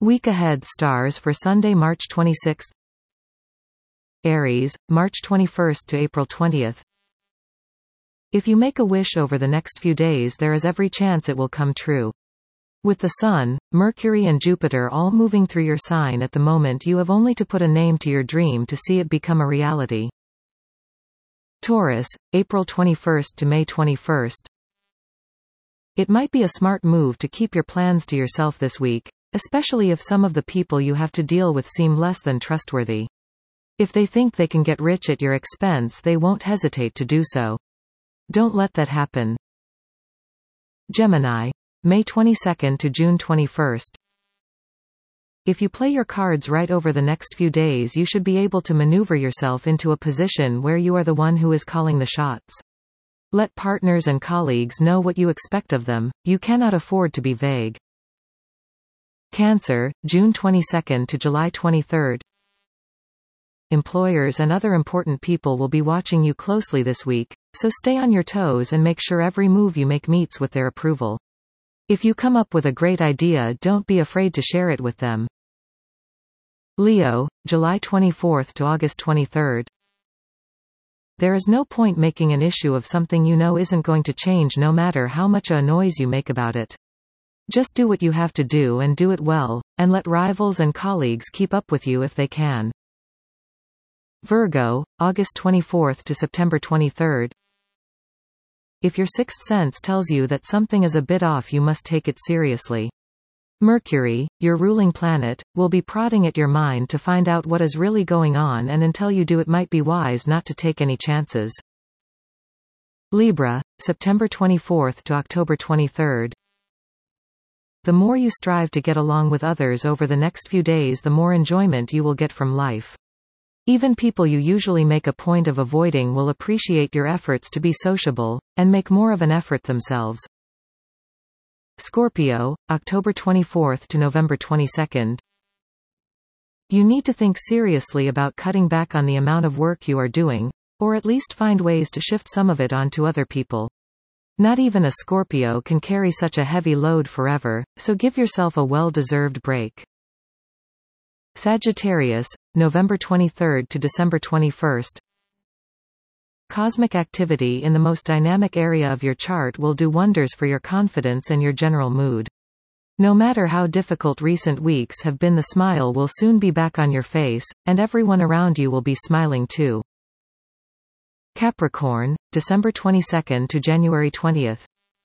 Week ahead stars for Sunday, March 26th. Aries, March 21st to April 20th. If you make a wish over the next few days, there is every chance it will come true. With the Sun, Mercury and Jupiter all moving through your sign at the moment, you have only to put a name to your dream to see it become a reality. Taurus, April 21st to May 21st. It might be a smart move to keep your plans to yourself this week, especially if some of the people you have to deal with seem less than trustworthy. If they think they can get rich at your expense, they won't hesitate to do so. Don't let that happen. Gemini, May 22nd to June 21st. If you play your cards right over the next few days, you should be able to maneuver yourself into a position where you are the one who is calling the shots. Let partners and colleagues know what you expect of them. You cannot afford to be vague. Cancer, June 22nd to July 23rd. Employers and other important people will be watching you closely this week, so stay on your toes and make sure every move you make meets with their approval. If you come up with a great idea, don't be afraid to share it with them. Leo, July 24th to August 23rd. There is no point making an issue of something you know isn't going to change, no matter how much a noise you make about it. Just do what you have to do and do it well, and let rivals and colleagues keep up with you if they can. Virgo, August 24th to September 23rd. If your sixth sense tells you that something is a bit off, you must take it seriously. Mercury, your ruling planet, will be prodding at your mind to find out what is really going on, and until you do, it might be wise not to take any chances. Libra, September 24th to October 23rd. The more you strive to get along with others over the next few days, the more enjoyment you will get from life. Even people you usually make a point of avoiding will appreciate your efforts to be sociable, and make more of an effort themselves. Scorpio, October 24th to November 22nd. You need to think seriously about cutting back on the amount of work you are doing, or at least find ways to shift some of it onto other people. Not even a Scorpio can carry such a heavy load forever, so give yourself a well-deserved break. Sagittarius, November 23rd to December 21st. Cosmic activity in the most dynamic area of your chart will do wonders for your confidence and your general mood. No matter how difficult recent weeks have been, the smile will soon be back on your face, and everyone around you will be smiling too. Capricorn, December 22nd to January 20th.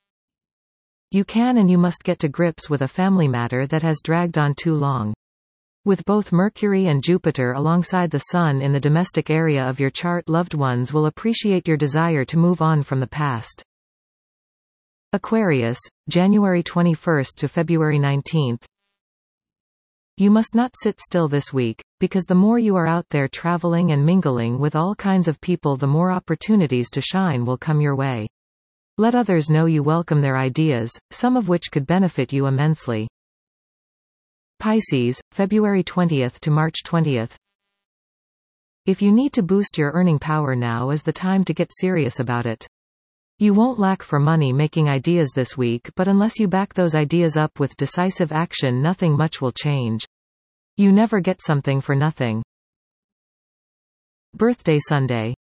You can and you must get to grips with a family matter that has dragged on too long. With both Mercury and Jupiter alongside the Sun in the domestic area of your chart, loved ones will appreciate your desire to move on from the past. Aquarius, January 21st to February 19th. You must not sit still this week, because the more you are out there traveling and mingling with all kinds of people, the more opportunities to shine will come your way. Let others know you welcome their ideas, some of which could benefit you immensely. Pisces, February 20th to March 20th. If you need to boost your earning power, now is the time to get serious about it. You won't lack for money-making ideas this week, but unless you back those ideas up with decisive action, nothing much will change. You never get something for nothing. Birthday Sunday.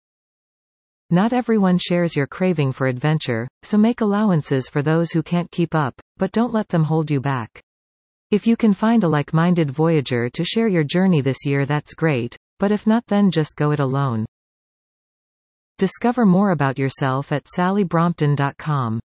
Not everyone shares your craving for adventure, so make allowances for those who can't keep up, but don't let them hold you back. If you can find a like-minded voyager to share your journey this year, that's great, but if not, then just go it alone. Discover more about yourself at sallybrompton.com.